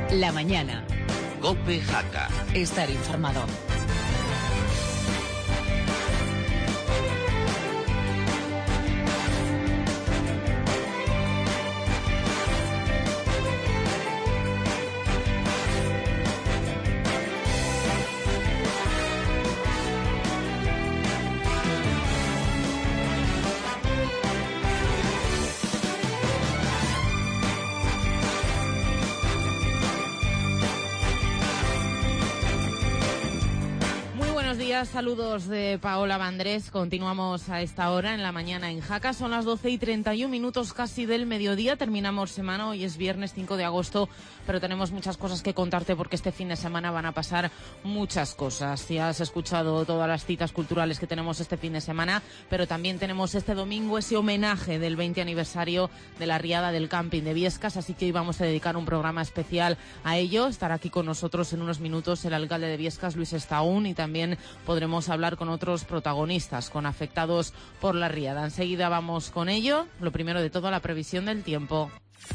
La mañana. COPE Jaca. Estar informado. Saludos de Paola Vandrés. Continuamos a esta hora en la mañana en Jaca. Son las 12:31 casi del mediodía. Terminamos semana. Hoy es viernes 5 de agosto, pero tenemos muchas cosas que contarte porque este fin de semana van a pasar muchas cosas. Ya has escuchado todas las citas culturales que tenemos este fin de semana, pero también tenemos este domingo ese homenaje del 20 aniversario de la riada del camping de Biescas, así que hoy vamos a dedicar un programa especial a ello. Estará aquí con nosotros en unos minutos el alcalde de Biescas, Luis Estaún, y también podremos hablar con otros protagonistas, con afectados por la riada. Enseguida vamos con ello. Lo primero de todo, la previsión del tiempo.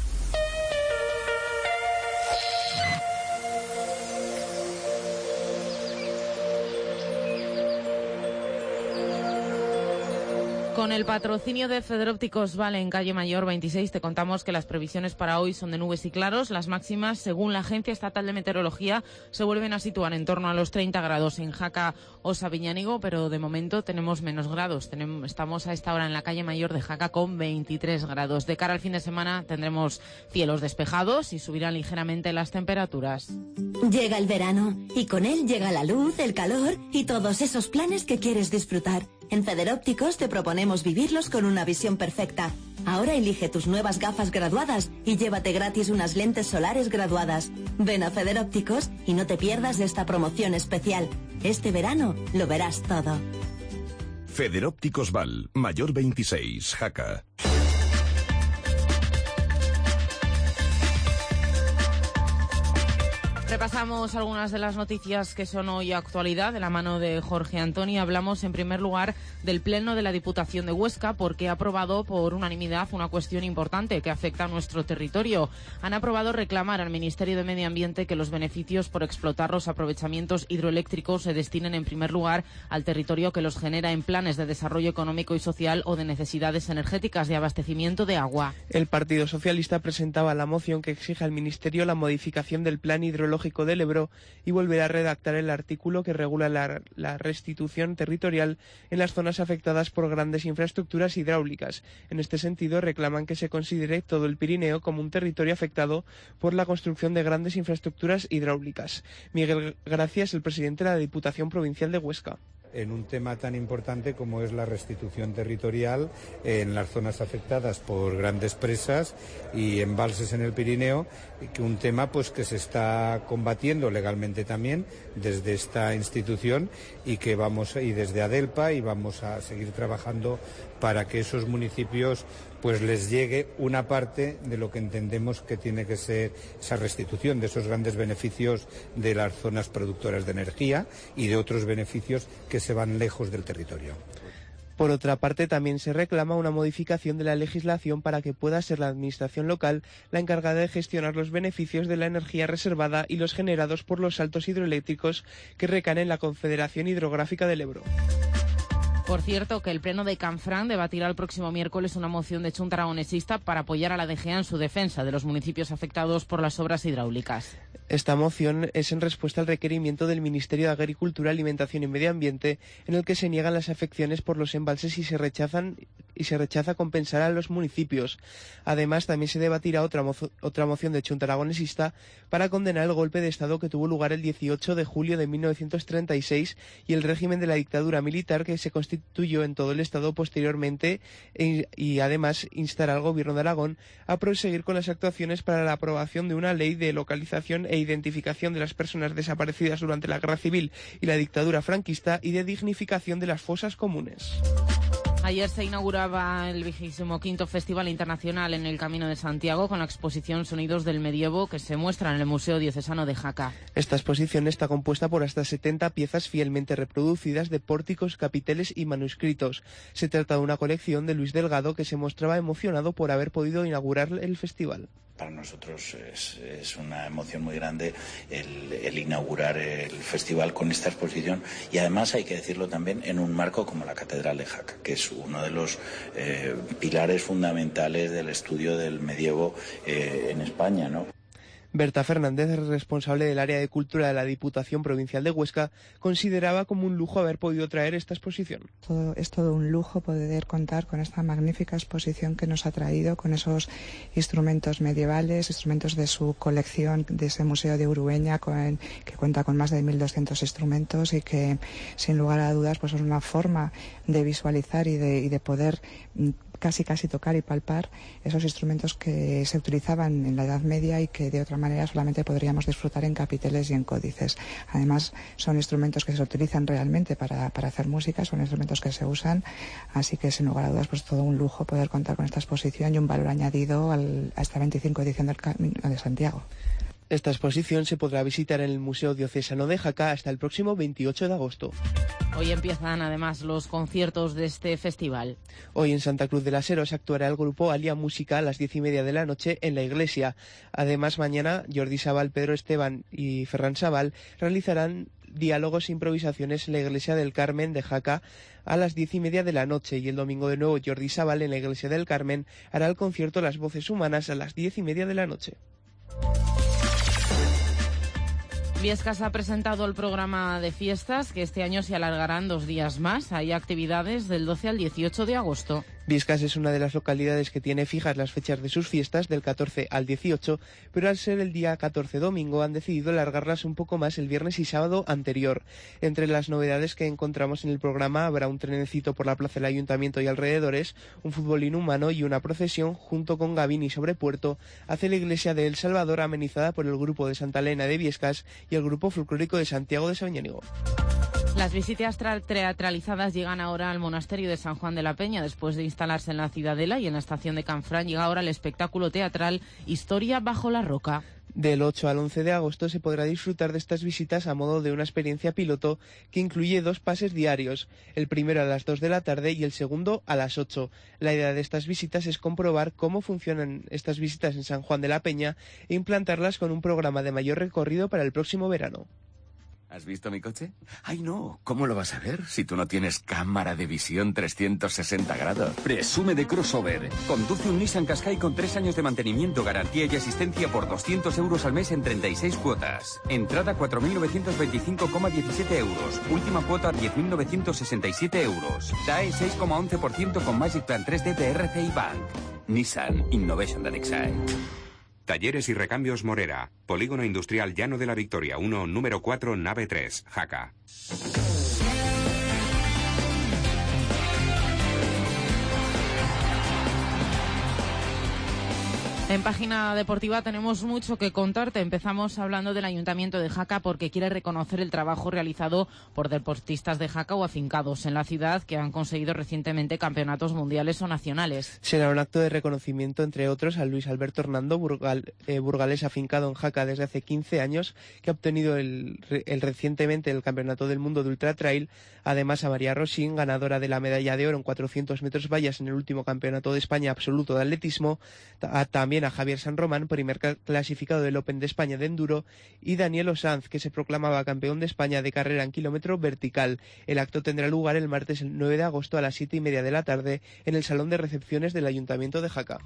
Con el patrocinio de Federópticos Vale en calle Mayor 26 te contamos que las previsiones para hoy son de nubes y claros. Las máximas, según la Agencia Estatal de Meteorología, se vuelven a situar en torno a los 30 grados en Jaca o Sabiñánigo, pero de momento tenemos menos grados. Estamos a esta hora en la calle Mayor de Jaca con 23 grados. De cara al fin de semana tendremos cielos despejados y subirán ligeramente las temperaturas. Llega el verano y con él llega la luz, el calor y todos esos planes que quieres disfrutar. En Federópticos te proponemos vivirlos con una visión perfecta. Ahora elige tus nuevas gafas graduadas y llévate gratis unas lentes solares graduadas. Ven a Federópticos y no te pierdas de esta promoción especial. Este verano lo verás todo. Federópticos Val, Mayor 26, Jaca. Repasamos algunas de las noticias que son hoy actualidad de la mano de Jorge Antoni. Hablamos en primer lugar del Pleno de la Diputación de Huesca porque ha aprobado por unanimidad una cuestión importante que afecta a nuestro territorio. Han aprobado reclamar al Ministerio de Medio Ambiente que los beneficios por explotar los aprovechamientos hidroeléctricos se destinen en primer lugar al territorio que los genera en planes de desarrollo económico y social o de necesidades energéticas de abastecimiento de agua. El Partido Socialista presentaba la moción que exige al Ministerio la modificación del Plan Hidrológico del Ebro y volver a redactar el artículo que regula la restitución territorial en las zonas afectadas por grandes infraestructuras hidráulicas. En este sentido, reclaman que se considere todo el Pirineo como un territorio afectado por la construcción de grandes infraestructuras hidráulicas. Miguel Gracia es el presidente de la Diputación Provincial de Huesca. En un tema tan importante como es la restitución territorial en las zonas afectadas por grandes presas y embalses en el Pirineo, que un tema pues que se está combatiendo legalmente también desde esta institución y desde Adelpa, y vamos a seguir trabajando para que esos municipios pues les llegue una parte de lo que entendemos que tiene que ser esa restitución de esos grandes beneficios de las zonas productoras de energía y de otros beneficios que se van lejos del territorio. Por otra parte, también se reclama una modificación de la legislación para que pueda ser la administración local la encargada de gestionar los beneficios de la energía reservada y los generados por los saltos hidroeléctricos que recaen en la Confederación Hidrográfica del Ebro. Por cierto, que el Pleno de Canfranc debatirá el próximo miércoles una moción de Chunta Aragonesista para apoyar a la DGA en su defensa de los municipios afectados por las obras hidráulicas. Esta moción es en respuesta al requerimiento del Ministerio de Agricultura, Alimentación y Medio Ambiente, en el que se niegan las afecciones por los embalses y se rechaza compensar a los municipios. Además, también se debatirá otra moción de Chunta Aragonesista para condenar el golpe de Estado que tuvo lugar el 18 de julio de 1936 y el régimen de la dictadura militar que se constituyó en todo el Estado posteriormente, y además instar al Gobierno de Aragón a proseguir con las actuaciones para la aprobación de una ley de localización e identificación de las personas desaparecidas durante la Guerra Civil y la dictadura franquista y de dignificación de las fosas comunes. Ayer se inauguraba el 25º Festival Internacional en el Camino de Santiago con la exposición Sonidos del Medievo que se muestra en el Museo Diocesano de Jaca. Esta exposición está compuesta por hasta 70 piezas fielmente reproducidas de pórticos, capiteles y manuscritos. Se trata de una colección de Luis Delgado que se mostraba emocionado por haber podido inaugurar el festival. Para nosotros es una emoción muy grande el inaugurar el festival con esta exposición, y además hay que decirlo también en un marco como la Catedral de Jaca, que es uno de los pilares fundamentales del estudio del medievo en España, ¿no? Berta Fernández, responsable del área de cultura de la Diputación Provincial de Huesca, consideraba como un lujo haber podido traer esta exposición. Es todo un lujo poder contar con esta magnífica exposición que nos ha traído, con esos instrumentos medievales, instrumentos de su colección, de ese Museo de Urueña, que cuenta con más de 1.200 instrumentos y que, sin lugar a dudas, pues es una forma de visualizar y de poder casi tocar y palpar esos instrumentos que se utilizaban en la Edad Media y que de otra manera solamente podríamos disfrutar en capiteles y en códices. Además, son instrumentos que se utilizan realmente para hacer música, son instrumentos que se usan, así que sin lugar a dudas pues todo un lujo poder contar con esta exposición y un valor añadido a esta 25 edición del Camino de Santiago. Esta exposición se podrá visitar en el Museo Diocesano de Jaca hasta el próximo 28 de agosto. Hoy empiezan además los conciertos de este festival. Hoy en Santa Cruz de las Heros actuará el grupo Alia Música a las 10:30 de la noche en la iglesia. Además, mañana Jordi Sabal, Pedro Esteban y Ferran Sabal realizarán diálogos e improvisaciones en la iglesia del Carmen de Jaca a las 10:30 de la noche, y el domingo de nuevo Jordi Sabal en la iglesia del Carmen hará el concierto Las Voces Humanas a las 10:30 de la noche. Viescas ha presentado el programa de fiestas, que este año se alargarán 2 días más. Hay actividades del 12 al 18 de agosto. Viescas es una de las localidades que tiene fijas las fechas de sus fiestas del 14 al 18, pero al ser el día 14 domingo han decidido alargarlas un poco más el viernes y sábado anterior. Entre las novedades que encontramos en el programa habrá un trenecito por la plaza del Ayuntamiento y alrededores, un futbolín humano y una procesión junto con gabín y sobrepuerto hacia la iglesia de El Salvador, amenizada por el grupo de Santa Elena de Viescas y el grupo folclórico de Santiago de Sabiñánigo. Las visitas teatralizadas llegan ahora al monasterio de San Juan de la Peña. Después de instalarse en la Ciudadela y en la estación de Canfrán, llega ahora el espectáculo teatral Historia bajo la roca. Del 8 al 11 de agosto se podrá disfrutar de estas visitas a modo de una experiencia piloto que incluye 2 pases diarios, el primero a las 2 de la tarde y el segundo a las 8. La idea de estas visitas es comprobar cómo funcionan estas visitas en San Juan de la Peña e implantarlas con un programa de mayor recorrido para el próximo verano. ¿Has visto mi coche? ¡Ay, no! ¿Cómo lo vas a ver si tú no tienes cámara de visión 360 grados? Presume de crossover. Conduce un Nissan Qashqai con 3 años de mantenimiento, garantía y asistencia por 200 euros al mes en 36 cuotas. Entrada 4.925,17 euros. Última cuota 10.967 euros. TAE 6,11% con Magic Plan 3D de RCI Bank. Nissan Innovation That Excites. Talleres y recambios Morera. Polígono Industrial Llano de la Victoria 1, número 4, nave 3, Jaca. En Página Deportiva tenemos mucho que contarte. Empezamos hablando del Ayuntamiento de Jaca porque quiere reconocer el trabajo realizado por deportistas de Jaca o afincados en la ciudad que han conseguido recientemente campeonatos mundiales o nacionales. Será un acto de reconocimiento, entre otros, a Luis Alberto Hernando, burgalés afincado en Jaca desde hace 15 años, que ha obtenido recientemente el Campeonato del Mundo de Ultra Trail. Además, a María Rosín, ganadora de la medalla de oro en 400 metros vallas en el último Campeonato de España absoluto de atletismo. También a Javier San Román, primer clasificado del Open de España de Enduro, y Daniel Osanz, que se proclamaba campeón de España de carrera en kilómetro vertical. El acto tendrá lugar el martes el 9 de agosto a las 7:30 de la tarde en el Salón de Recepciones del Ayuntamiento de Jaca.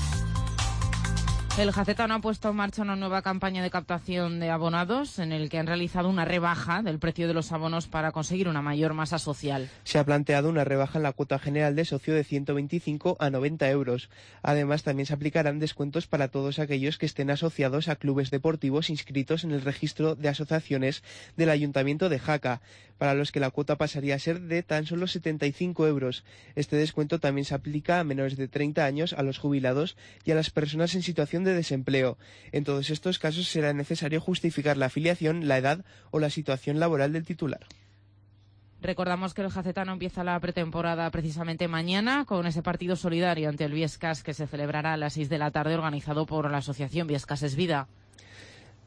El Jacetano ha puesto en marcha una nueva campaña de captación de abonados en el que han realizado una rebaja del precio de los abonos para conseguir una mayor masa social. Se ha planteado una rebaja en la cuota general de socio de 125 a 90 euros. Además, también se aplicarán descuentos para todos aquellos que estén asociados a clubes deportivos inscritos en el registro de asociaciones del Ayuntamiento de Jaca, para los que la cuota pasaría a ser de tan solo 75 euros. Este descuento también se aplica a menores de 30 años, a los jubilados y a las personas en situación de desempleo. En todos estos casos será necesario justificar la afiliación, la edad o la situación laboral del titular. Recordamos que el Jacetano empieza la pretemporada precisamente mañana con ese partido solidario ante el Viescas que se celebrará a las 6 de la tarde, organizado por la asociación Viescas es Vida.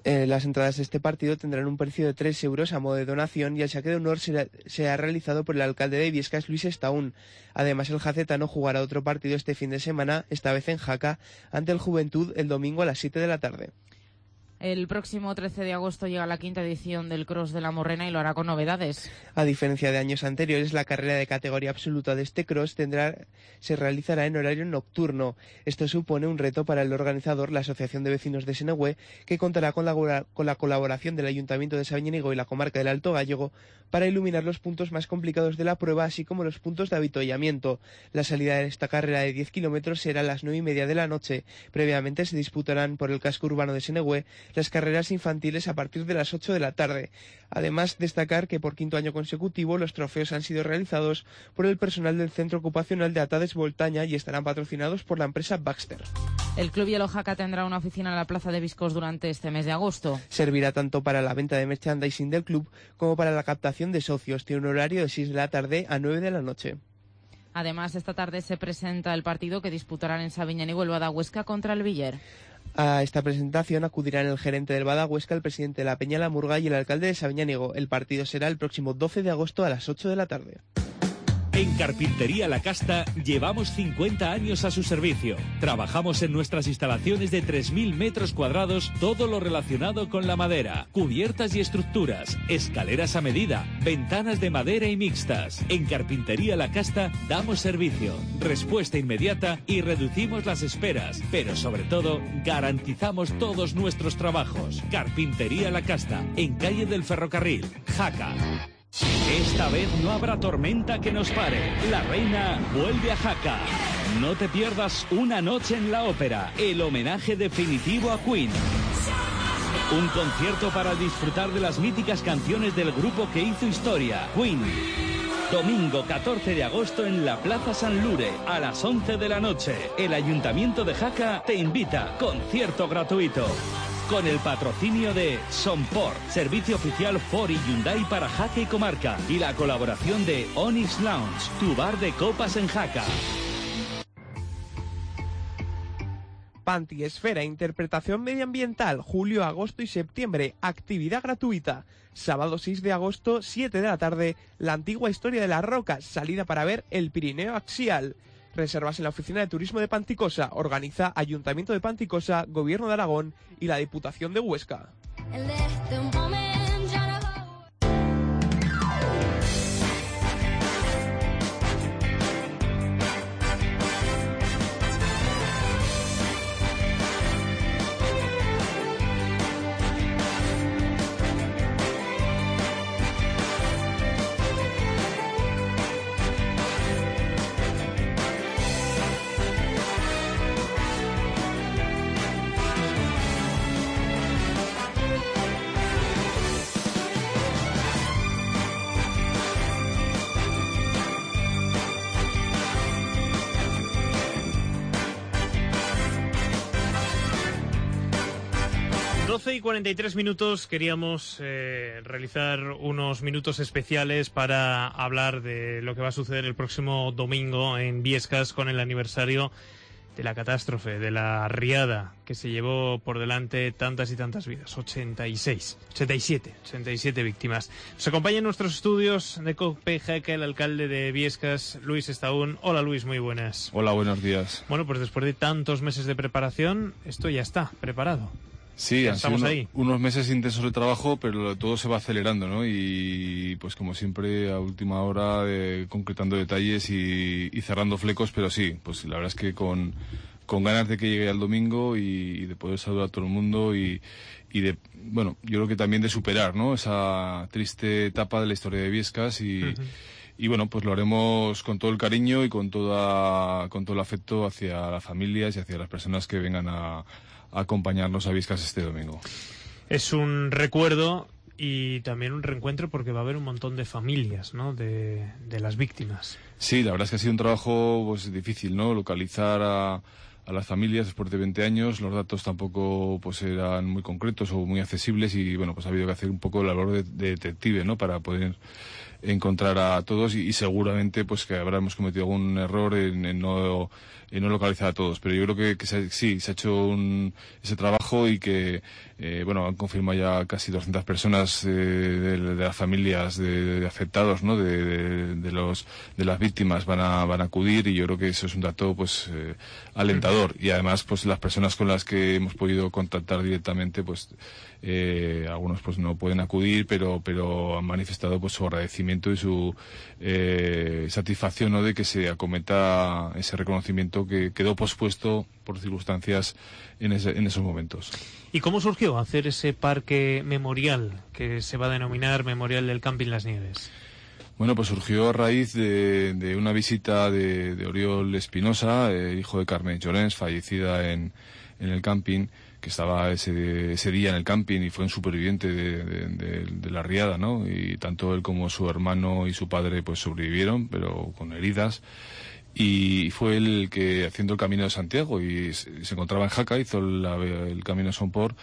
Las entradas de este partido tendrán un precio de 3 euros a modo de donación y el saque de honor será realizado por el alcalde de Biescas, Luis Estaún. Además, el jacetano jugará otro partido este fin de semana, esta vez en Jaca, ante el Juventud el domingo a las 7 de la tarde. El próximo 13 de agosto llega la 5ª edición del Cross de la Morrena y lo hará con novedades. A diferencia de años anteriores, la carrera de categoría absoluta de este cross se realizará en horario nocturno. Esto supone un reto para el organizador, la Asociación de Vecinos de Senehue, que contará con la colaboración del Ayuntamiento de Sabiñánigo y la comarca del Alto Gállego para iluminar los puntos más complicados de la prueba, así como los puntos de avituallamiento. La salida de esta carrera de 10 kilómetros será a las 9:30 de la noche. Previamente se disputarán por el casco urbano de Senehue las carreras infantiles a partir de las 8 de la tarde. Además, destacar que por 5º año consecutivo los trofeos han sido realizados por el personal del Centro Ocupacional de Atades Voltaña y estarán patrocinados por la empresa Baxter. El Club Hielo Jaca tendrá una oficina en la Plaza de Viscos durante este mes de agosto. Servirá tanto para la venta de merchandising del club como para la captación de socios. Tiene un horario de 6 de la tarde a 9 de la noche. Además, esta tarde se presenta el partido que disputarán en Sabiñánigo el Badahuesca contra el Villar. A esta presentación acudirán el gerente del Badahuesca, el presidente de la Peña La Murga y el alcalde de Sabiñánigo. El partido será el próximo 12 de agosto a las 8 de la tarde. En Carpintería La Casta llevamos 50 años a su servicio. Trabajamos en nuestras instalaciones de 3.000 metros cuadrados, todo lo relacionado con la madera, cubiertas y estructuras, escaleras a medida, ventanas de madera y mixtas. En Carpintería La Casta damos servicio, respuesta inmediata y reducimos las esperas, pero sobre todo garantizamos todos nuestros trabajos. Carpintería La Casta, en calle del Ferrocarril, Jaca. Esta vez no habrá tormenta que nos pare. La reina vuelve a Jaca. No te pierdas Una noche en la ópera, el homenaje definitivo a Queen. Un concierto para disfrutar de las míticas canciones del grupo que hizo historia, Queen. Domingo 14 de agosto en la Plaza San Lure, a las 11 de la noche. El Ayuntamiento de Jaca te invita. Concierto gratuito. Con el patrocinio de Sonport, servicio oficial Ford y Hyundai para Jaca y comarca, y la colaboración de Onyx Lounge, tu bar de copas en Jaca. Pantiesfera, interpretación medioambiental, julio, agosto y septiembre, actividad gratuita. Sábado 6 de agosto, 7 de la tarde, la antigua historia de las rocas, salida para ver el Pirineo axial. Reservas en la oficina de turismo de Panticosa. Organiza Ayuntamiento de Panticosa, Gobierno de Aragón y la Diputación de Huesca. Y 43 minutos, queríamos realizar unos minutos especiales para hablar de lo que va a suceder el próximo domingo en Biescas con el aniversario de la catástrofe, de la riada que se llevó por delante tantas y tantas vidas, 87 víctimas. Nos acompaña en nuestros estudios de COPE Jaca el alcalde de Biescas, Luis Estaún. Hola Luis, muy buenas. Hola, buenos días. Bueno, pues después de tantos meses de preparación, esto ya está preparado. Sí, han sido unos meses intensos de trabajo, pero todo se va acelerando, ¿no? Y pues como siempre a última hora concretando detalles y cerrando flecos, pero sí, pues la verdad es que con ganas de que llegue el domingo y de poder saludar a todo el mundo y de, bueno, yo creo que también de superar, ¿no? Esa triste etapa de la historia de Biescas y bueno, pues lo haremos con todo el cariño y con todo el afecto hacia las familias y hacia las personas que vengan a acompañarnos a Biescas este domingo. Es un recuerdo y también un reencuentro porque va a haber un montón de familias, ¿no? de las víctimas. Sí, la verdad es que ha sido un trabajo pues difícil, ¿no? Localizar a las familias después de 20 años. Los datos tampoco pues eran muy concretos o muy accesibles y bueno, pues ha habido que hacer un poco la labor de detective, ¿no? Para poder encontrar a todos y seguramente pues que habremos cometido algún error en no localizar a todos, pero yo creo que sí, se ha hecho ese trabajo y que bueno, han confirmado ya casi 200 personas de las familias de afectados, ¿no? de las víctimas van a acudir, y yo creo que eso es un dato pues alentador. Y además pues las personas con las que hemos podido contactar directamente, pues algunos pues no pueden acudir, pero han manifestado pues su agradecimiento y su satisfacción, ¿no? De que se acometa ese reconocimiento que quedó pospuesto por circunstancias en esos momentos. ¿Y cómo surgió hacer ese parque memorial que se va a denominar Memorial del Camping Las Nieves? Bueno, pues surgió a raíz de una visita de Oriol Espinosa, hijo de Carmen Llorens, fallecida en el camping, que estaba ese día en el camping y fue un superviviente de la riada, ¿no? Y tanto él como su hermano y su padre pues sobrevivieron, pero con heridas. Y fue él el que, haciendo el Camino de Santiago, y se encontraba en Jaca, hizo el Camino de Somport,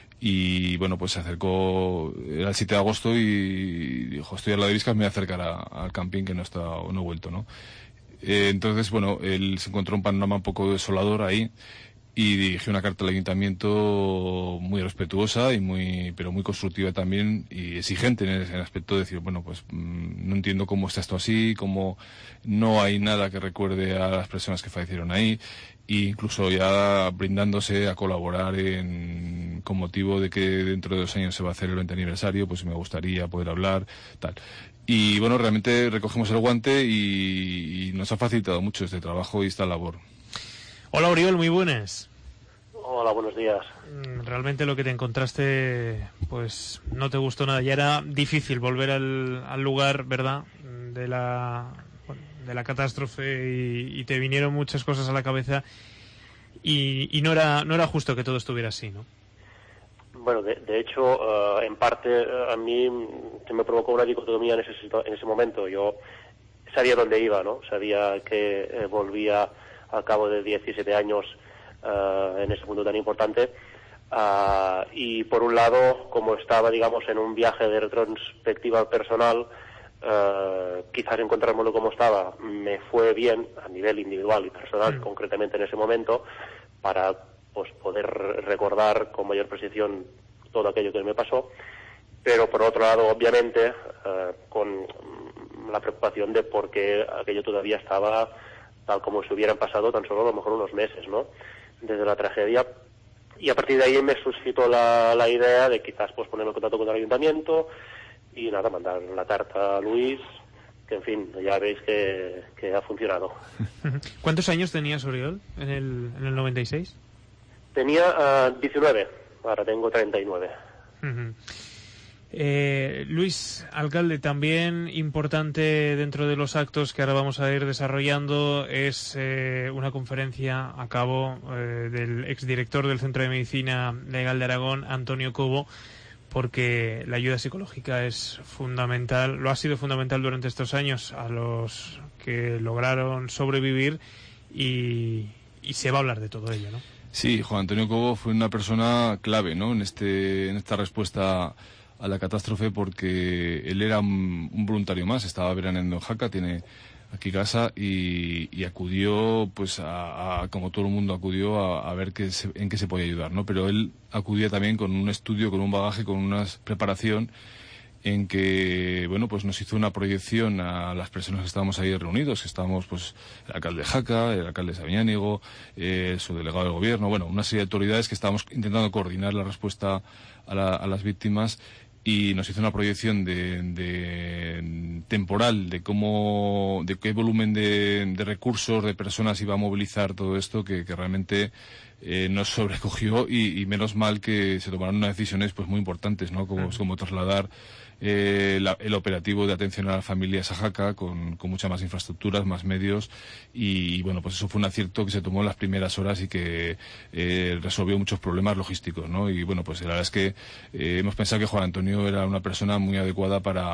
y bueno, pues se acercó, era el 7 de agosto, y dijo, estoy al lado de Viscas, me voy a acercar al camping, que no he vuelto, ¿no? Entonces, bueno, él se encontró un panorama un poco desolador ahí, y dirigió una carta al ayuntamiento muy respetuosa pero muy constructiva también y exigente en el aspecto de decir, bueno, pues no entiendo cómo está esto así, cómo no hay nada que recuerde a las personas que fallecieron ahí, e incluso ya brindándose a colaborar con motivo de que dentro de 2 años se va a hacer el 20 aniversario, pues me gustaría poder hablar, tal. Y bueno, realmente recogemos el guante y nos ha facilitado mucho este trabajo y esta labor. Hola, Oriol, muy buenas. Hola, buenos días. Realmente lo que te encontraste, pues no te gustó nada. Ya era difícil volver al lugar, ¿verdad?, de la catástrofe, y te vinieron muchas cosas a la cabeza y no era justo que todo estuviera así, ¿no? Bueno, de hecho, en parte a mí se me provocó una dicotomía en ese momento. Yo sabía dónde iba, ¿no? Sabía que volvía al cabo de 17 años en ese mundo tan importante, y por un lado, como estaba, digamos, en un viaje de retrospectiva personal, quizás encontrármelo como estaba me fue bien a nivel individual y personal, concretamente en ese momento, para pues poder recordar con mayor precisión todo aquello que me pasó, pero por otro lado, obviamente, con la preocupación de por qué aquello todavía estaba tal como si hubieran pasado tan solo a lo mejor unos meses, ¿no?, desde la tragedia. Y a partir de ahí me suscitó la idea de quizás pues ponerme en contacto con el ayuntamiento y nada, mandar la carta a Luis, que en fin, ya veis que ha funcionado. ¿Cuántos años tenías, Oriol, en el 96? Tenía 19, ahora tengo 39. Luis, alcalde, también importante dentro de los actos que ahora vamos a ir desarrollando es una conferencia a cabo del exdirector del Centro de Medicina Legal de Aragón, Antonio Cobo, porque la ayuda psicológica es fundamental, lo ha sido fundamental durante estos años a los que lograron sobrevivir, y se va a hablar de todo ello, ¿no? Sí, Juan Antonio Cobo fue una persona clave, ¿no?, en esta respuesta a la catástrofe, porque él era un voluntario más, estaba veraneando en Jaca, tiene aquí casa, y acudió, pues como todo el mundo acudió a ver en qué se podía ayudar, ¿no? Pero él acudía también con un estudio, con un bagaje, con una preparación en que, bueno, pues nos hizo una proyección a las personas que estábamos ahí reunidos, que estábamos, pues, el alcalde de Jaca, el alcalde de Sabiñánigo, su delegado del gobierno, bueno, una serie de autoridades que estábamos intentando coordinar la respuesta a las víctimas, y nos hizo una proyección temporal de qué volumen de recursos, de personas iba a movilizar todo esto, que realmente nos sobrecogió, y menos mal que se tomaron unas decisiones pues muy importantes, ¿no?, como trasladar el operativo de atención a las familias a Jaca con muchas más infraestructuras, más medios, y bueno, pues eso fue un acierto que se tomó en las primeras horas y que resolvió muchos problemas logísticos, ¿no? Y bueno, pues la verdad es que hemos pensado que Juan Antonio era una persona muy adecuada para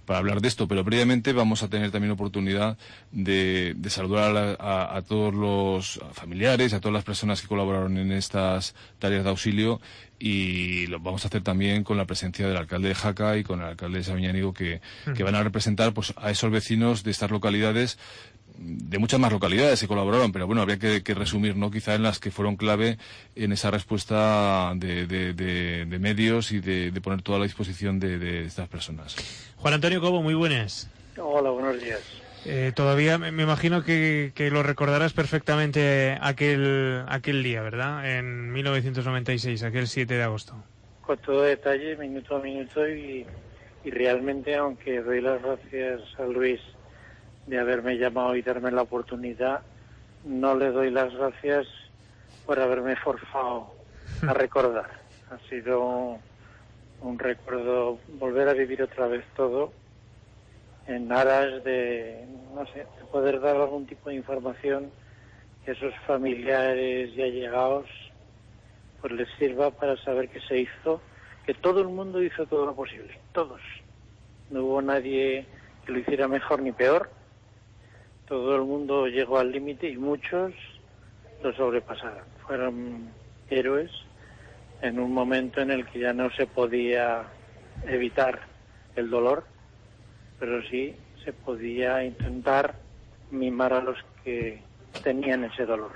hablar de esto, pero previamente vamos a tener también oportunidad de saludar a todos los familiares, a todas las personas que colaboraron en estas tareas de auxilio, y lo vamos a hacer también con la presencia del alcalde de Jaca y con el alcalde de Sabiñánigo, que van a representar pues a esos vecinos de estas localidades, de muchas más localidades que colaboraron, pero bueno, habría que resumir, ¿no?, quizá en las que fueron clave en esa respuesta de medios y de poner toda la disposición de estas personas. Juan Antonio Cobo, muy buenas. Hola, buenos días. Todavía me imagino que lo recordarás perfectamente aquel día, ¿verdad? En 1996, aquel 7 de agosto. Con todo detalle, minuto a minuto, y realmente, aunque doy las gracias a Luis de haberme llamado y darme la oportunidad, no le doy las gracias por haberme forzado a recordar. Ha sido un recuerdo, volver a vivir otra vez todo, en aras de, no sé, de poder dar algún tipo de información que a esos familiares y allegados pues les sirva para saber que se hizo, que todo el mundo hizo todo lo posible, todos. No hubo nadie que lo hiciera mejor ni peor. Todo el mundo llegó al límite y muchos lo sobrepasaron. Fueron héroes en un momento en el que ya no se podía evitar el dolor, pero sí se podía intentar mimar a los que tenían ese dolor.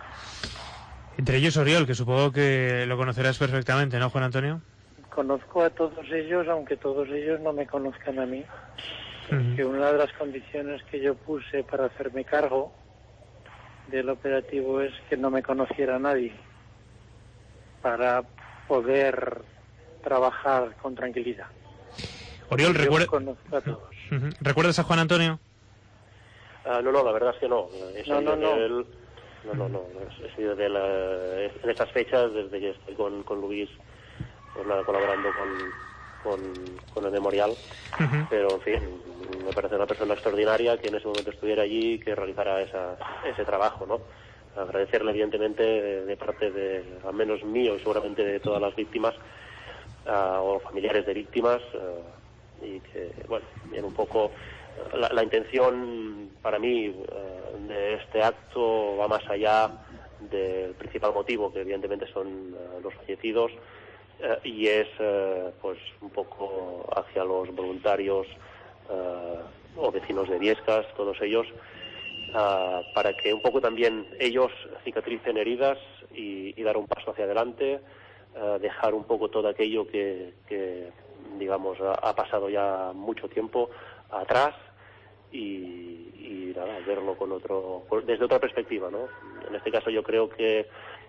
Entre ellos Oriol, que supongo que lo conocerás perfectamente, ¿no, Juan Antonio? Conozco a todos ellos, aunque todos ellos no me conozcan a mí. Que una de las condiciones que yo puse para hacerme cargo del operativo es que no me conociera nadie, para poder trabajar con tranquilidad. Oriol, conozco a todos. ¿Recuerdas a Juan Antonio? No, la verdad es que no. He sido en estas fechas, desde que estoy con Luis, pues nada, colaborando con el memorial, pero en fin, me parece una persona extraordinaria que en ese momento estuviera allí, que realizara ese trabajo, ¿no? Agradecerle evidentemente de parte de, al menos mío y seguramente de todas las víctimas o familiares de víctimas, y que, bueno, bien, un poco la intención para mí de este acto va más allá del principal motivo, que evidentemente son los fallecidos, y es pues un poco hacia los voluntarios o vecinos de Biescas, todos ellos, para que un poco también ellos cicatricen heridas y dar un paso hacia adelante, dejar un poco todo aquello que digamos ha pasado ya mucho tiempo atrás, y nada, verlo desde otra perspectiva, ¿no? En este caso yo creo que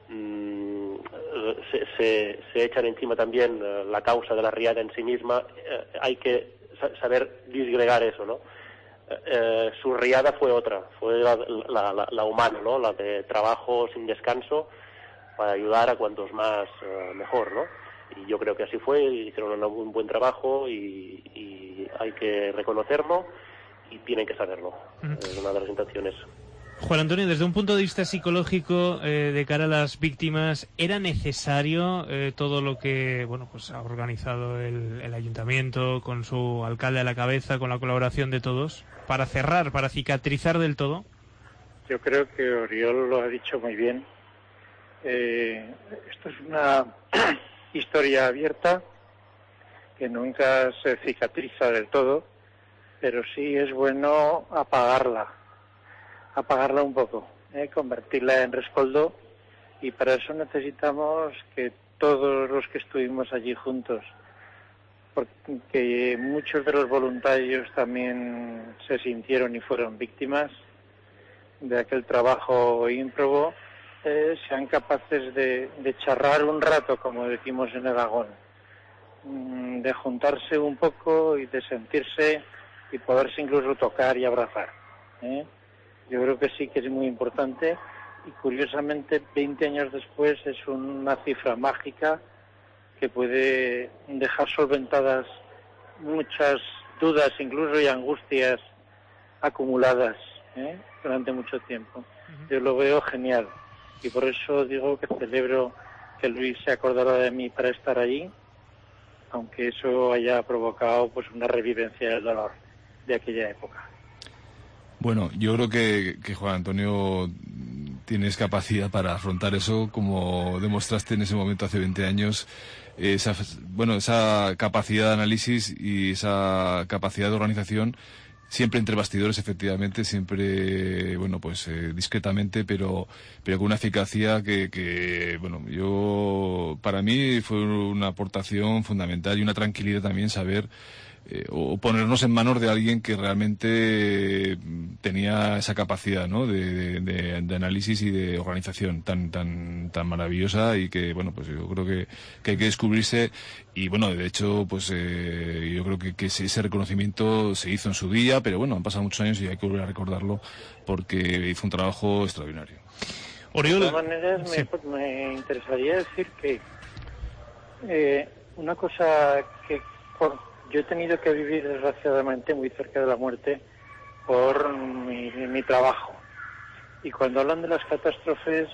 se echan encima también la causa de la riada en sí misma. Hay que saber disgregar eso, ¿no? Su riada fue otra, fue la humana, ¿no? La de trabajo sin descanso para ayudar a cuantos más mejor, ¿no? Y yo creo que así fue, hicieron un buen trabajo y hay que reconocerlo y tienen que saberlo. Es una de las intenciones. Juan Antonio, desde un punto de vista psicológico, de cara a las víctimas, ¿era necesario todo lo que pues ha organizado el ayuntamiento, con su alcalde a la cabeza, con la colaboración de todos, para cerrar, para cicatrizar del todo? Yo creo que Oriol lo ha dicho muy bien. Esto es una historia abierta que nunca se cicatriza del todo, pero sí es bueno apagarla un poco, convertirla en rescoldo, y para eso necesitamos que todos los que estuvimos allí juntos, porque muchos de los voluntarios también se sintieron y fueron víctimas de aquel trabajo ímprobo, sean capaces de charrar un rato, como decimos en Aragón, de juntarse un poco y de sentirse y poderse incluso tocar y abrazar. Yo creo que sí que es muy importante, y curiosamente 20 años después es una cifra mágica que puede dejar solventadas muchas dudas incluso y angustias acumuladas durante mucho tiempo. Yo lo veo genial, y por eso digo que celebro que Luis se acordara de mí para estar allí, aunque eso haya provocado pues una revivencia del dolor de aquella época. Bueno, yo creo que Juan Antonio tienes capacidad para afrontar eso, como demostraste en ese momento hace 20 años. Esa capacidad de análisis y esa capacidad de organización, siempre entre bastidores, efectivamente, siempre, discretamente, pero con una eficacia que para mí fue una aportación fundamental y una tranquilidad también saber o ponernos en manos de alguien que realmente tenía esa capacidad, ¿no?, de análisis y de organización tan maravillosa, y que yo creo que hay que descubrirse. Y de hecho yo creo que ese reconocimiento se hizo en su día, pero han pasado muchos años y hay que volver a recordarlo porque hizo un trabajo extraordinario. Oriol, de todas maneras, me interesaría decir que una cosa que yo he tenido que vivir desgraciadamente muy cerca de la muerte por mi trabajo. Y cuando hablan de las catástrofes,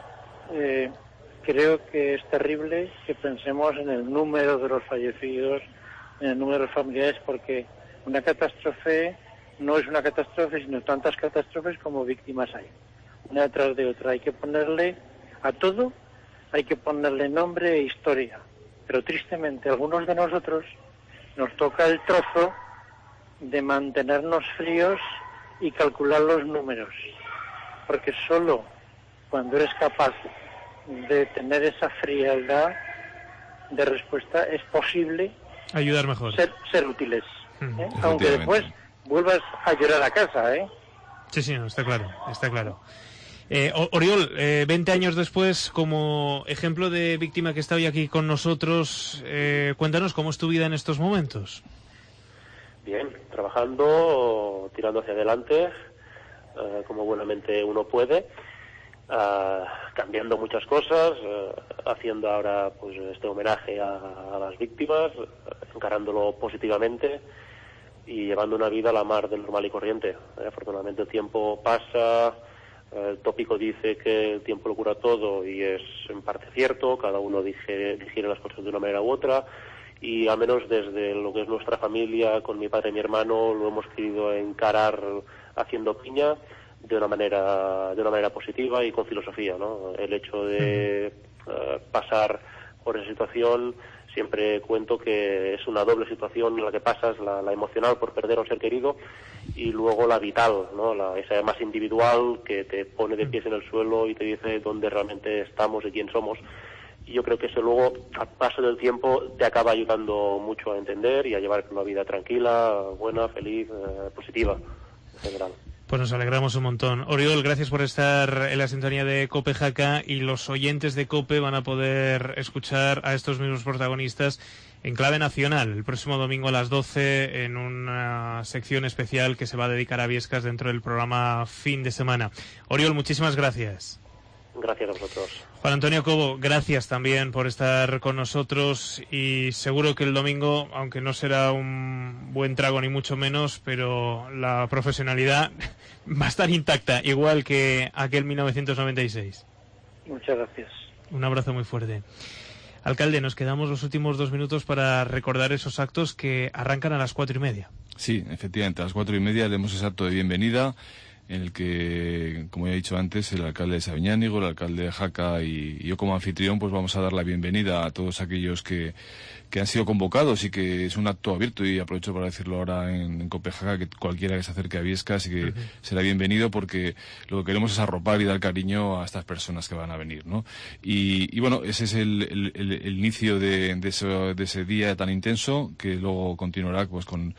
creo que es terrible que pensemos en el número de los fallecidos, en el número de familiares, porque una catástrofe no es una catástrofe, sino tantas catástrofes como víctimas hay, una detrás de otra. Hay que ponerle a todo, hay que ponerle nombre e historia. Pero tristemente, algunos de nosotros nos toca el trozo de mantenernos fríos y calcular los números, porque solo cuando eres capaz de tener esa frialdad de respuesta es posible ayudar mejor, ser útiles, aunque después vuelvas a llorar a casa, Sí, no, está claro. Oriol, 20 años después, como ejemplo de víctima que está hoy aquí con nosotros, cuéntanos cómo es tu vida en estos momentos. Bien, trabajando, tirando hacia adelante, como buenamente uno puede, cambiando muchas cosas, haciendo ahora pues este homenaje a las víctimas, encarándolo positivamente y llevando una vida a la mar de normal y corriente. Afortunadamente el tiempo pasa. El tópico dice que el tiempo lo cura todo, y es en parte cierto. Cada uno digiere las cosas de una manera u otra, y al menos desde lo que es nuestra familia, con mi padre y mi hermano, lo hemos querido encarar haciendo piña de una manera positiva y con filosofía, ¿no? El hecho de pasar por esa situación, siempre cuento que es una doble situación en la que pasas, la emocional por perder a un ser querido, y luego la vital, ¿no? Esa más individual, que te pone de pies en el suelo y te dice dónde realmente estamos y quién somos. Y yo creo que eso luego, al paso del tiempo, te acaba ayudando mucho a entender y a llevar una vida tranquila, buena, feliz, positiva, en general. Pues nos alegramos un montón. Oriol, gracias por estar en la sintonía de COPE Jaca, y los oyentes de COPE van a poder escuchar a estos mismos protagonistas en clave nacional el próximo domingo a las 12 en una sección especial que se va a dedicar a Biescas dentro del programa Fin de Semana. Oriol, muchísimas gracias. Gracias a vosotros. Juan Antonio Cobo, gracias también por estar con nosotros, y seguro que el domingo, aunque no será un buen trago ni mucho menos, pero la profesionalidad va a estar intacta, igual que aquel 1996. Muchas gracias. Un abrazo muy fuerte. Alcalde, nos quedamos los últimos 2 minutos para recordar esos actos que arrancan a las 4:30. Sí, efectivamente, a las 4:30 haremos ese acto de bienvenida, en el que, como ya he dicho antes, el alcalde de Sabiñánigo, el alcalde de Jaca y yo como anfitrión, pues vamos a dar la bienvenida a todos aquellos que han sido convocados, y que es un acto abierto, y aprovecho para decirlo ahora en COPE Jaca, que cualquiera que se acerque a Biescas y que será bienvenido, porque lo que queremos es arropar y dar cariño a estas personas que van a venir, ¿no? Y bueno, ese es el inicio de ese día tan intenso, que luego continuará pues con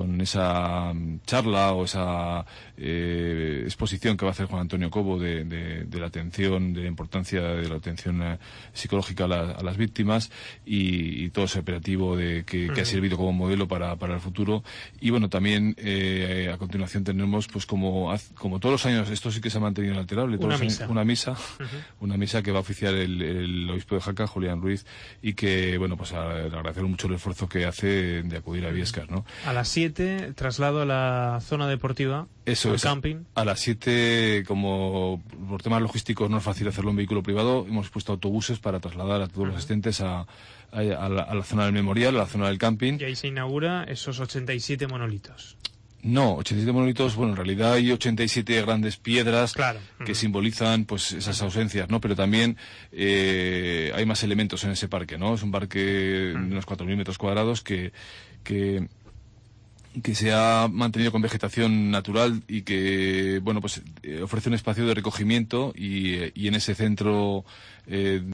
esa charla o esa exposición que va a hacer Juan Antonio Cobo de la atención, de la importancia de la atención psicológica a las víctimas, y todo ese operativo que ha servido como modelo para el futuro. Y bueno, también a continuación tenemos, pues como todos los años, esto sí que se ha mantenido inalterable, una misa que va a oficiar el obispo de Jaca, Julián Ruiz, y que, bueno, pues agradecer mucho el esfuerzo que hace de acudir a Biescas, ¿no? A las 7, traslado a la zona deportiva. Eso es, camping. A las 7, como por temas logísticos no es fácil hacerlo en vehículo privado, hemos puesto autobuses para trasladar a todos los asistentes a la zona del memorial, a la zona del camping. Y ahí se inaugura esos 87 monolitos. No, 87 monolitos, bueno, en realidad hay 87 grandes piedras que simbolizan pues esas ausencias, ¿no? Pero también hay más elementos en ese parque, ¿no? Es un parque de unos 4.000 metros cuadrados que se ha mantenido con vegetación natural y que, bueno, pues ofrece un espacio de recogimiento y en ese centro